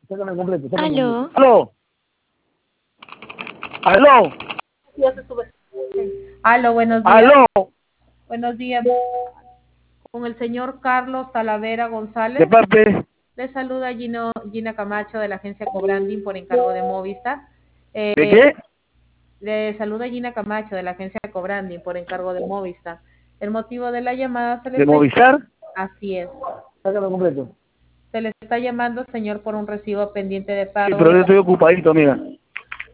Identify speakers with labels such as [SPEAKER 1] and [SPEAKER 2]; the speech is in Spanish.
[SPEAKER 1] Sácame completo, sácame
[SPEAKER 2] Aló.
[SPEAKER 1] completo. ¡Aló! ¡Aló!
[SPEAKER 3] Ya se sube. Aló, buenos días.
[SPEAKER 1] ¡Aló!
[SPEAKER 3] Buenos días. Con el señor Carlos Talavera González.
[SPEAKER 1] De parte,
[SPEAKER 3] Le saluda Gina Camacho de la agencia Cobranding por encargo de Movistar.
[SPEAKER 1] ¿de qué?
[SPEAKER 3] Le saluda Gina Camacho de la agencia Cobranding por encargo de Movistar. El motivo de la llamada se le
[SPEAKER 1] ¿De
[SPEAKER 3] está...
[SPEAKER 1] Movistar?
[SPEAKER 3] Así es.
[SPEAKER 1] Sácame completo.
[SPEAKER 3] Se le está llamando, señor, por un recibo pendiente de
[SPEAKER 1] Sí,
[SPEAKER 3] pago
[SPEAKER 1] pero
[SPEAKER 3] de
[SPEAKER 1] yo
[SPEAKER 3] la...
[SPEAKER 1] estoy ocupadito, mira.